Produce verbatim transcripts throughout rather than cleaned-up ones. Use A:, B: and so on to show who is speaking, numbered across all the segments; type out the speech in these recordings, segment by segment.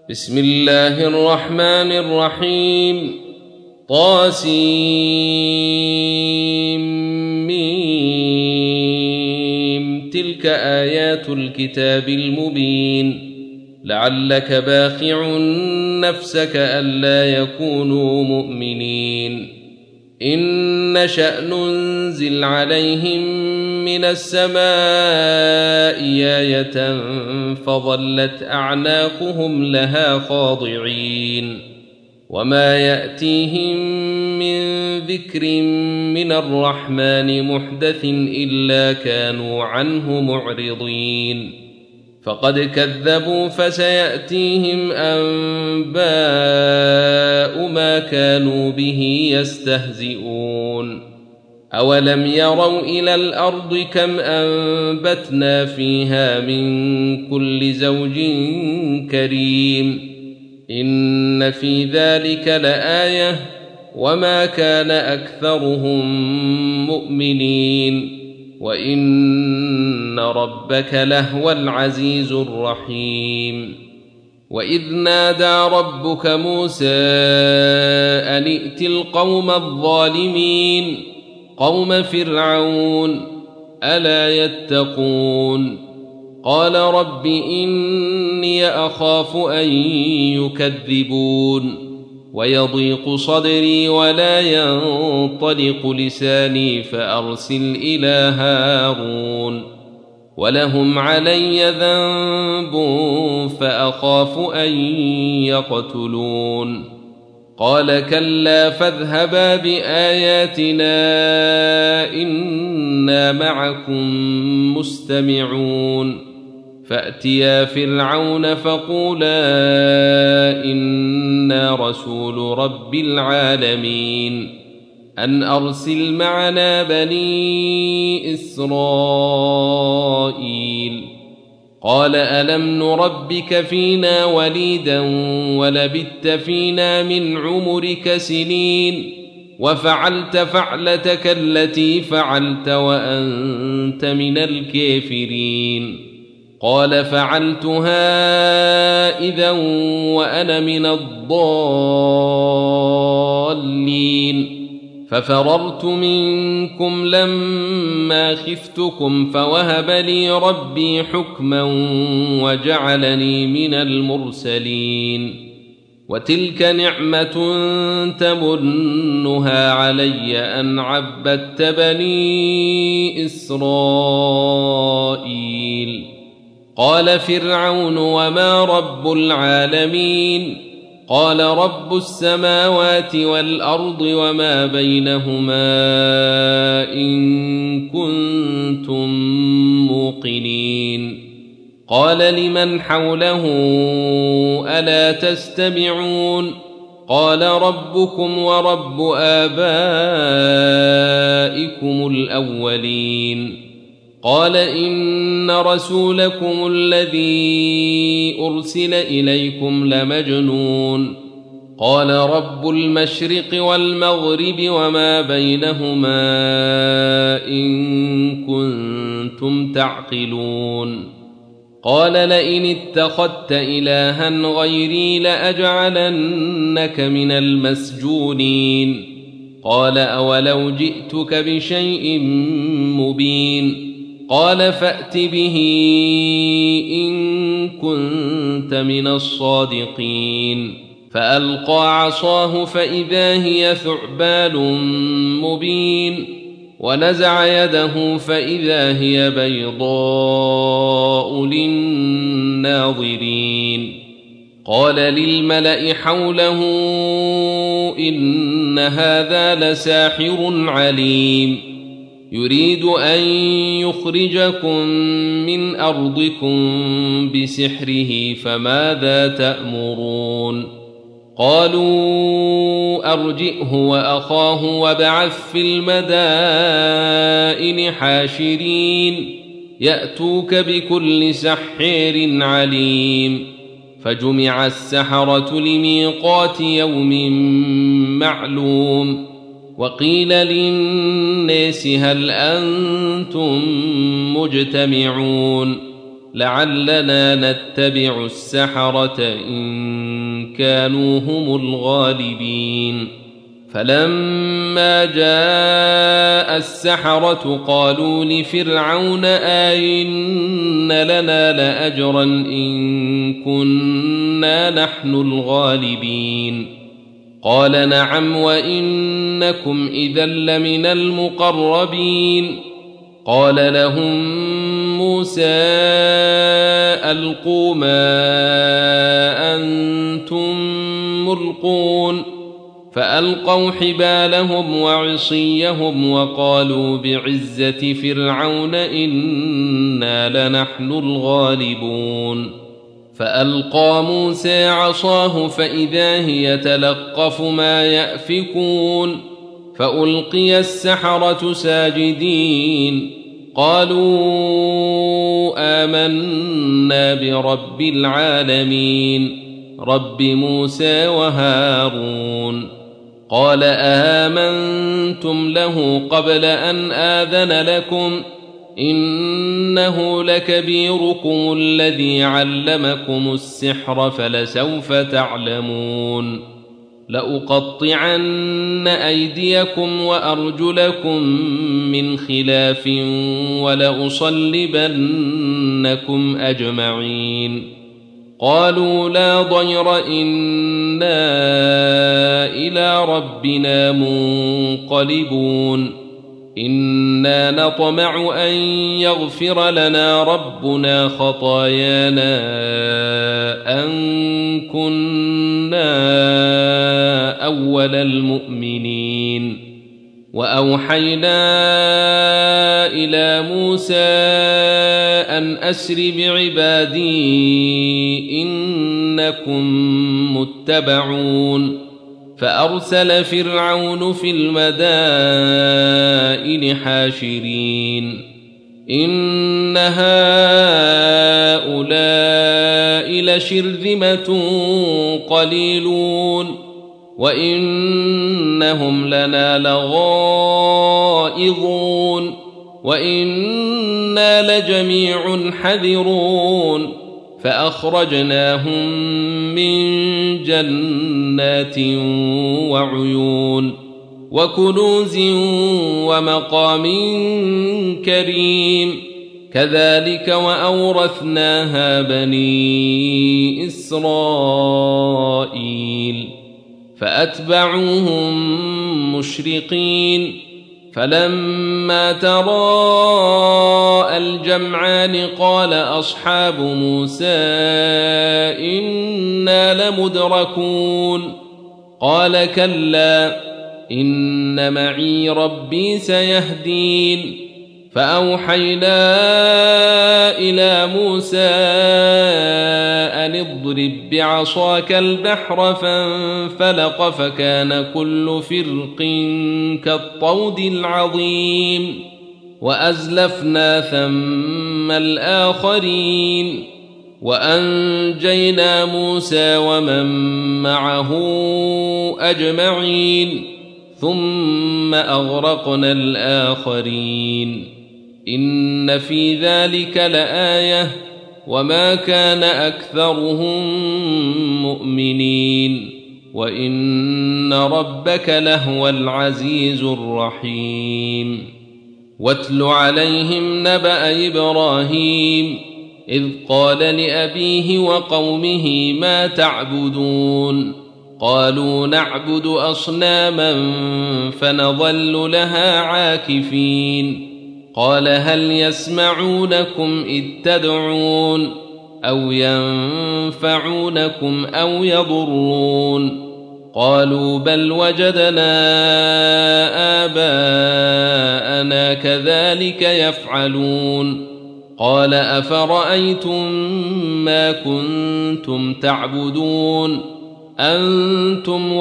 A: بسم الله الرحمن الرحيم. طاسيم تلك آيات الكتاب المبين لعلك باخع نفسك ألا يكونوا مؤمنين. إن نشأ ننزل عليهم من السماء آية فظلت أعناقهم لها خاضعين وما يأتيهم من ذكر من الرحمن محدث إلا كانوا عنه معرضين. فقد كذبوا فسيأتيهم أنباء ما كانوا به يستهزئون. أولم يروا إلى الأرض كم أنبتنا فيها من كل زوج كريم إن في ذلك لآية وما كان أكثرهم مؤمنين وإن ربك لهو العزيز الرحيم. وإذ نادى ربك موسى أن ائت القوم الظالمين قوم فرعون ألا يتقون. قال رب إني أخاف أن يكذبون ويضيق صدري ولا ينطلق لساني فأرسل إلى هارون ولهم علي ذنب فأخاف أن يقتلون. قال كلا فاذهبا بآياتنا إنا معكم مستمعون. فأتيا فرعون فقولا إنا رسول رب العالمين أن أرسل معنا بني إسرائيل. قال ألم نربك فينا وليدا ولبثت فينا من عمرك سنين وفعلت فعلتك التي فعلت وأنت من الكافرين. قال فعلتها إذا وأنا من الضالين ففررت منكم لما خفتكم فوهب لي ربي حكما وجعلني من المرسلين. وتلك نعمة تمنها علي أن عبدت بني إسرائيل. قال فرعون وما رب العالمين قال رب السماوات والأرض وما بينهما إن كنتم موقنين. قال لمن حوله ألا تستمعون قال ربكم ورب آبائكم الأولين. قال إن رسولكم الذي أرسل إليكم لمجنون. قال رب المشرق والمغرب وما بينهما إن كنتم تعقلون. قال لئن اتخذت إلها غيري لأجعلنك من المسجونين. قال أولو جئتك بشيء مبين قال فأت به إن كنت من الصادقين. فألقى عصاه فإذا هي ثعبان مبين ونزع يده فإذا هي بيضاء للناظرين. قال للملأ حوله إن هذا لساحر عليم يريد أن يخرجكم من أرضكم بسحره فماذا تأمرون. قالوا أرجئه وأخاه وابعث في المدائن حاشرين يأتوك بكل سحر عليم. فجمع السحرة لميقات يوم معلوم. وقيل للناس هل أنتم مجتمعون لعلنا نتبع السحرة إن كانوا هم الغالبين. فلما جاء السحرة قالوا لفرعون أئن لنا لأجرا إن كنا نحن الغالبين. قال نعم وإنكم إذا لمن المقربين. قال لهم موسى ألقوا ما أنتم ملقون. فألقوا حبالهم وعصيهم وقالوا بعزة فرعون إنا لنحن الغالبون. فألقى موسى عصاه فإذا هي تلقف ما يأفكون. فألقي السحرة ساجدين قالوا آمنا برب العالمين رب موسى وهارون. قال آمنتم له قبل أن آذن لكم إنه لكبيركم الذي علمكم السحر فلسوف تعلمون. لأقطعن أيديكم وأرجلكم من خلاف ولأصلبنكم أجمعين. قالوا لا ضير إنا إلى ربنا منقلبون. إنا نطمع أن يغفر لنا ربنا خطايانا أن كنا أول المؤمنين. وأوحينا إلى موسى أن أسر بعبادي إنكم متبعون. فأرسل فرعون في المدائن حاشرين إن هؤلاء لشرذمة قليلون وإنهم لنا لغائظون وإنا لجميع حذرون. فأخرجناهم من جنات وعيون وكنوز ومقام كريم. كذلك وأورثناها بني إسرائيل. فأتبعوهم مشرقين. فلما تراءى الجمعان قال أصحاب موسى إنا لمدركون. قال كلا إن معي ربي سيهدين. فأوحينا إلى موسى أن اضرب بعصاك البحر فانفلق فكان كل فرق كالطود العظيم. وأزلفنا ثم الآخرين وأنجينا موسى ومن معه أجمعين ثم أغرقنا الآخرين. إن في ذلك لآية وما كان أكثرهم مؤمنين وإن ربك لهو العزيز الرحيم. واتل عليهم نبأ إبراهيم إذ قال لأبيه وقومه ما تعبدون. قالوا نعبد أصناما فنظل لها عاكفين. قال هل يسمعونكم إذ تدعون أو ينفعونكم أو يضرون. قالوا بل وجدنا آباءنا كذلك يفعلون. قال أفرأيتم ما كنتم تعبدون أنتم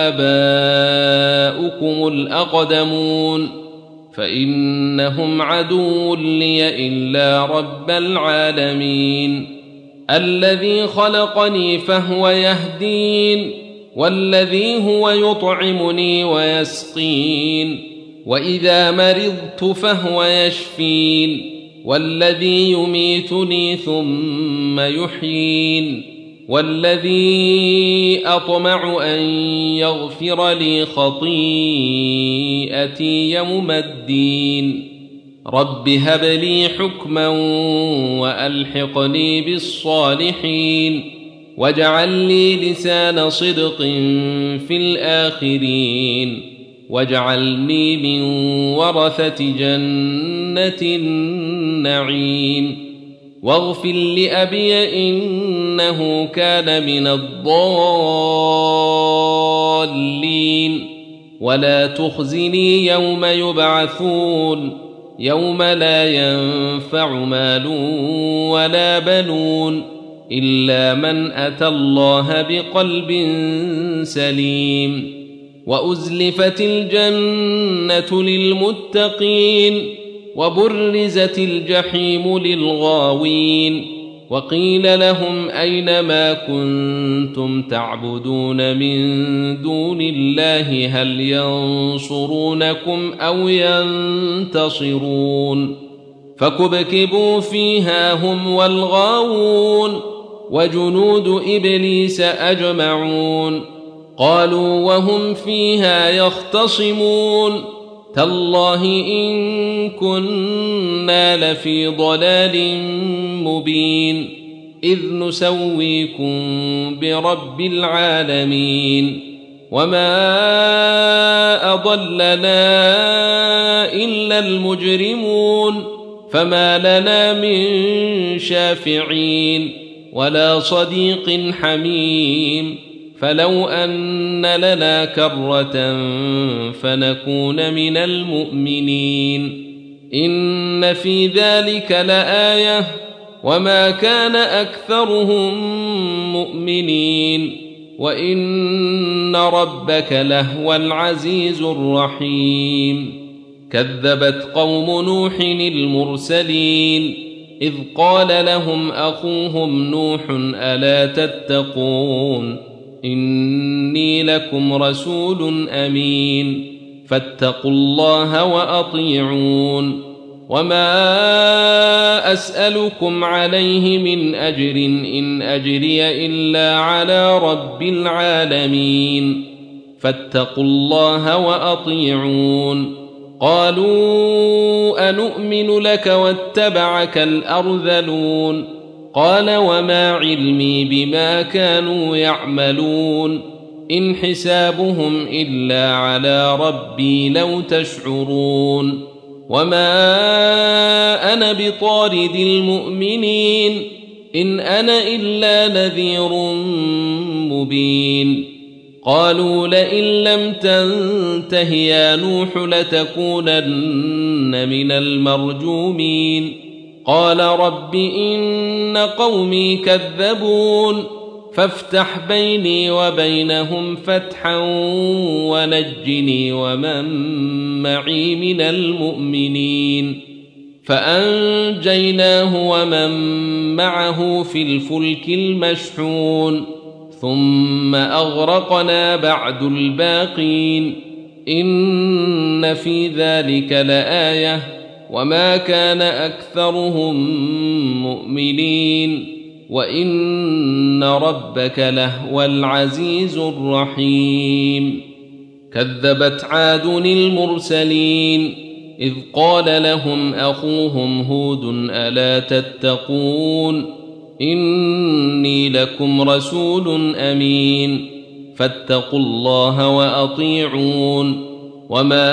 A: وآباؤكم الأقدمون فإنهم عدو لي إلا رب العالمين الذي خلقني فهو يهدين والذي هو يطعمني ويسقين وإذا مرضت فهو يشفين والذي يميتني ثم يحيين والذي أطمع أن يغفر لي خطيئتي يوم الدين رب هب لي حكما وألحقني بالصالحين واجعل لي لسان صدق في الآخرين واجعلني من ورثة جنة النعيم واغفر لأبي إنه كان من الضالين ولا تخزني يوم يبعثون يوم لا ينفع مال ولا بنون إلا من أتى الله بقلب سليم وأزلفت الجنة للمتقين وبرزت الجحيم للغاوين وقيل لهم أين ما كنتم تعبدون من دون الله هل ينصرونكم أو ينتصرون فكبكبوا فيها هم والغاوون وجنود إبليس أجمعون قالوا وهم فيها يختصمون تالله إن كنا لفي ضلال مبين إذ نسويكم برب العالمين وما أضلنا إلا المجرمون فما لنا من شافعين ولا صديق حميم فلو أن لنا كرة فنكون من المؤمنين إن في ذلك لآية وما كان أكثرهم مؤمنين وإن ربك لهو العزيز الرحيم كذبت قوم نوح المرسلين إذ قال لهم أخوهم نوح ألا تتقون إني لكم رسول أمين فاتقوا الله وأطيعون وما أسألكم عليه من أجر إن أجري إلا على رب العالمين فاتقوا الله وأطيعون قالوا أنؤمن لك واتبعك الأرذلون قال وما علمي بما كانوا يعملون إن حسابهم إلا على ربي لو تشعرون وما أنا بطارد المؤمنين إن أنا إلا نذير مبين قالوا لئن لم تنته يا نوح لتكونن من المرجومين قال رب إن قومي كذبون فافتح بيني وبينهم فتحا ونجني ومن معي من المؤمنين فأنجيناه ومن معه في الفلك المشحون ثم أغرقنا بعد الباقين إن في ذلك لآية وما كان أكثرهم مؤمنين وإن ربك لهو العزيز الرحيم كذبت عاد المرسلين إذ قال لهم أخوهم هود ألا تتقون إني لكم رسول أمين فاتقوا الله وأطيعون وما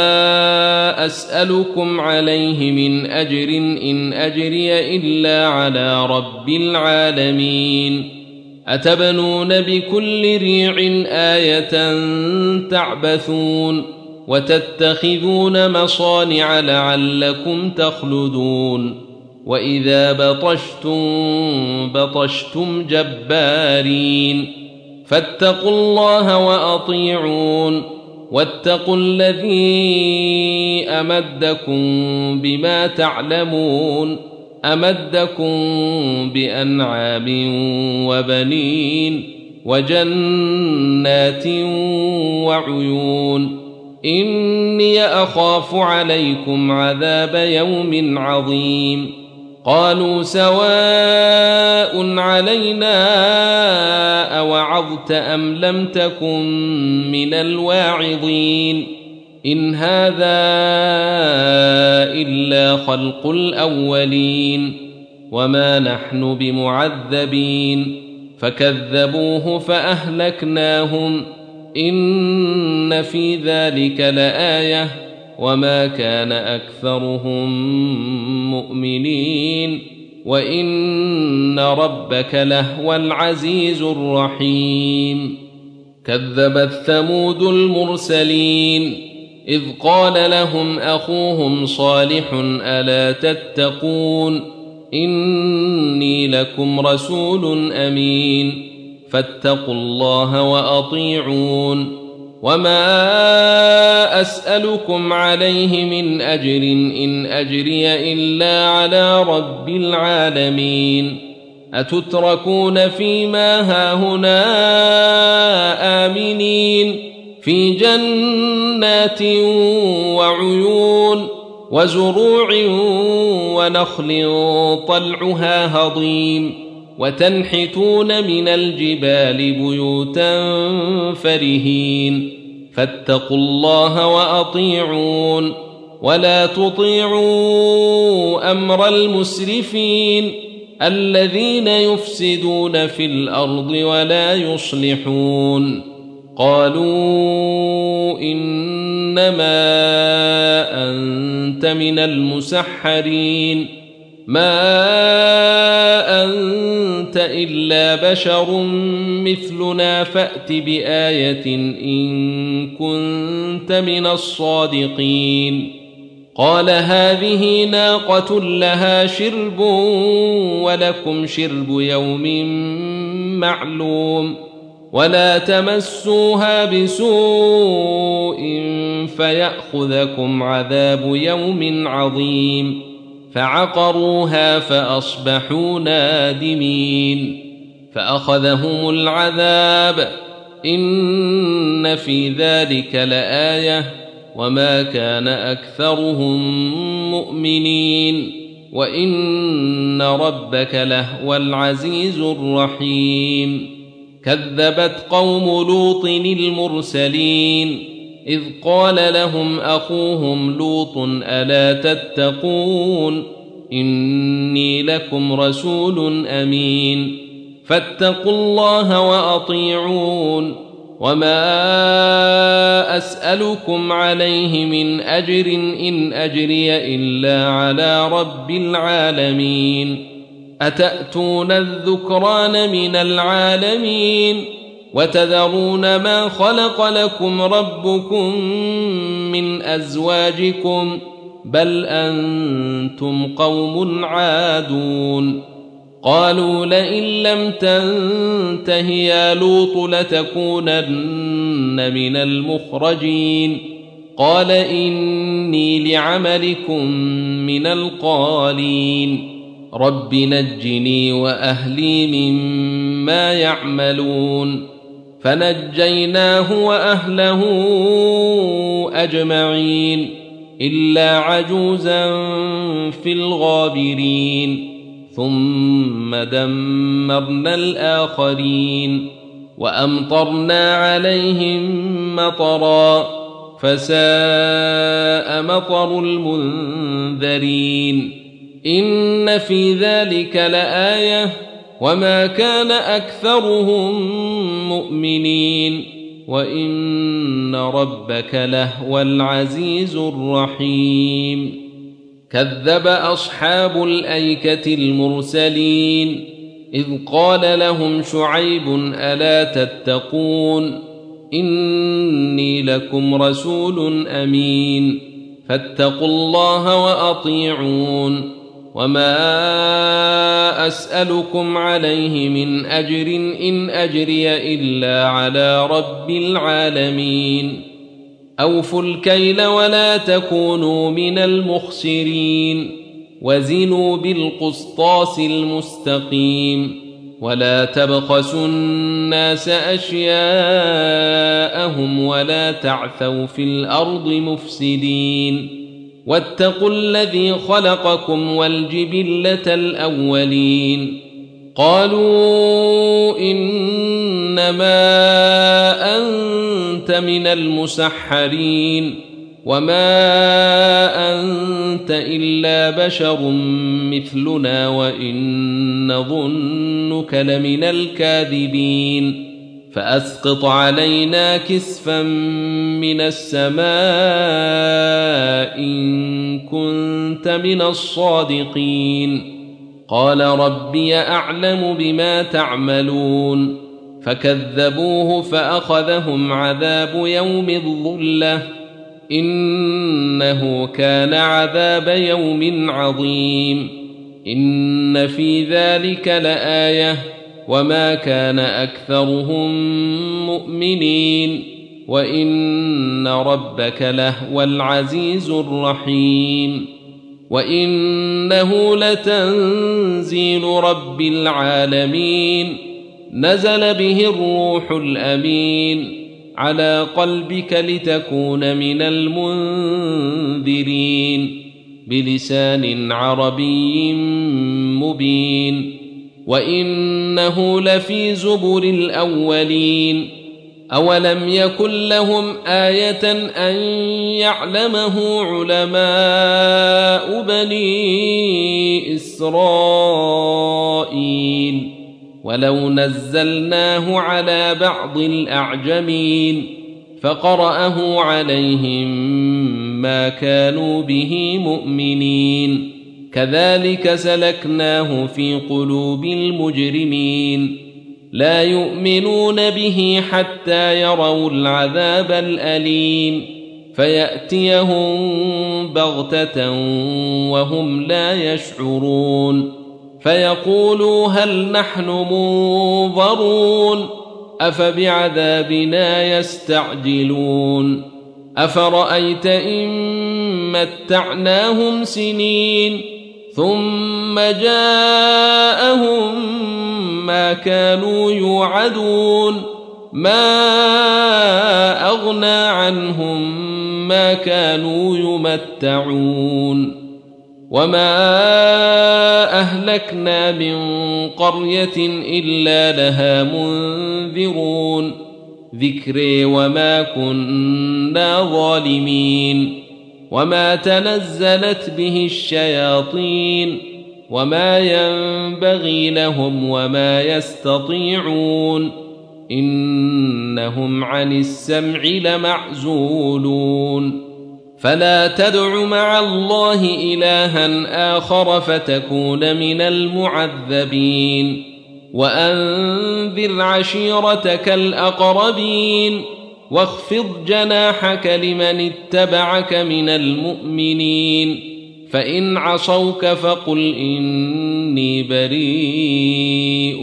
A: أسألكم عليه من أجر إن أجري إلا على رب العالمين أتبنون بكل ريع آية تعبثون وتتخذون مصانع لعلكم تخلدون وإذا بطشتم بطشتم جبارين فاتقوا الله وأطيعون واتقوا الذي أمدكم بما تعلمون أمدكم بأنعام وبنين وجنات وعيون إني أخاف عليكم عذاب يوم عظيم قالوا سواء علينا أوعظت أم لم تكن من الواعظين إن هذا إلا خلق الأولين وما نحن بمعذبين فكذبوه فأهلكناهم إن في ذلك لآية وما كان أكثرهم مؤمنين وإن ربك لهو العزيز الرحيم كذبت ثمود المرسلين إذ قال لهم أخوهم صالح ألا تتقون إني لكم رسول أمين فاتقوا الله وأطيعون وما أسألكم عليه من أجر إن أجري إلا على رب العالمين أتتركون فيما هاهنا آمنين في جنات وعيون وزروع ونخل طلعها هضيم وتنحتون من الجبال بيوتا فرهين فاتقوا الله وأطيعون ولا تطيعوا أمر المسرفين الذين يفسدون في الأرض ولا يصلحون قالوا إنما أنت من المسحرين ما أنت إلا بشر مثلنا فأت بآية إن كنت من الصادقين قال هذه ناقة لها شرب ولكم شرب يوم معلوم ولا تمسوها بسوء فيأخذكم عذاب يوم عظيم فعقروها فأصبحوا نادمين فأخذهم العذاب إن في ذلك لآية وما كان أكثرهم مؤمنين وإن ربك لهو العزيز الرحيم كذبت قوم لوط المرسلين إذ قال لهم أخوهم لوط ألا تتقون إني لكم رسول أمين فاتقوا الله وأطيعون وما أسألكم عليه من أجر إن أجري إلا على رب العالمين أتأتون الذكران من العالمين وتذرون ما خلق لكم ربكم من أزواجكم بل أنتم قوم عادون قالوا لئن لم تنته يا لوط لتكونن من المخرجين قال إني لعملكم من القالين رب نجني وأهلي مما يعملون فنجيناه وأهله أجمعين إلا عجوزا في الغابرين ثم دمرنا الآخرين وأمطرنا عليهم مطرا فساء مطر المنذرين إن في ذلك لآية وما كان أكثرهم مؤمنين وإن ربك لهو العزيز الرحيم كذب أصحاب الأيكة المرسلين إذ قال لهم شعيب ألا تتقون إني لكم رسول أمين فاتقوا الله وأطيعون وما أسألكم عليه من أجر إن أجري إلا على رب العالمين أوفوا الكيل ولا تكونوا من المخسرين وزنوا بالقسطاس المستقيم ولا تبخسوا الناس أشياءهم ولا تعثوا في الأرض مفسدين واتقوا الذي خلقكم والجبلة الأولين قالوا إنما أنت من المسحرين وما أنت إلا بشر مثلنا وإن نظنك لمن الكاذبين فأسقط علينا كسفا من السماء إن كنت من الصادقين قال ربي أعلم بما تعملون فكذبوه فأخذهم عذاب يوم الظلة إنه كان عذاب يوم عظيم إن في ذلك لآية وما كان أكثرهم مؤمنين وإن ربك لهو العزيز الرحيم وإنه لتنزيل رب العالمين نزل به الروح الأمين على قلبك لتكون من المنذرين بلسان عربي مبين وإنه لفي زبر الأولين أولم يكن لهم آية أن يعلمه علماء بني إسرائيل ولو نزلناه على بعض الأعجمين فقرأه عليهم ما كانوا به مؤمنين كذلك سلكناه في قلوب المجرمين لا يؤمنون به حتى يروا العذاب الأليم فيأتيهم بغتة وهم لا يشعرون فيقولوا هل نحن منظرون أفبعذابنا يستعجلون أفرأيت إن متعناهم سنين ثم جاءهم ما كانوا يوعدون ما أغنى عنهم ما كانوا يمتعون وما أهلكنا من قرية إلا لها منذرون ذكري وما كنا ظالمين وما تنزلت به الشياطين وما ينبغي لهم وما يستطيعون إنهم عن السمع لمعزولون فلا تدع مع الله إلها آخر فتكون من المعذبين وأنذر عشيرتك الأقربين واخفض جناحك لمن اتبعك من المؤمنين فإن عصوك فقل إني بريء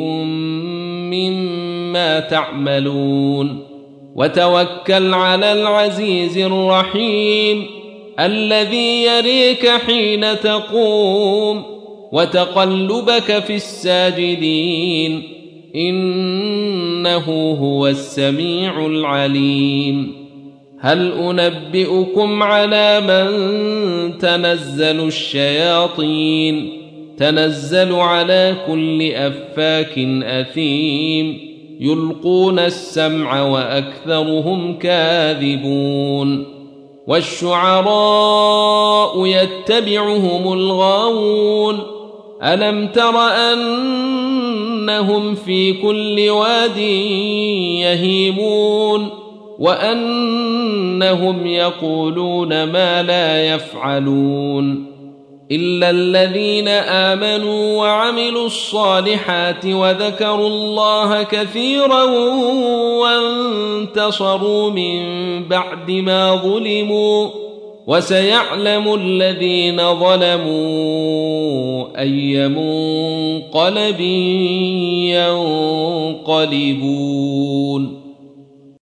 A: مما تعملون وتوكل على العزيز الرحيم الذي يريك حين تقوم وتقلبك في الساجدين إنه هو السميع العليم هل أنبئكم على من تنزل الشياطين تنزل على كل أفاك أثيم يلقون السمع وأكثرهم كاذبون والشعراء يتبعهم الغاوون ألم تر أنهم في كل واد يهيمون وأنهم يقولون ما لا يفعلون إلا الذين آمنوا وعملوا الصالحات وذكروا الله كثيرا وانتصروا من بعد ما ظلموا وسيعلم الذين ظلموا أي منقلب ينقلبون.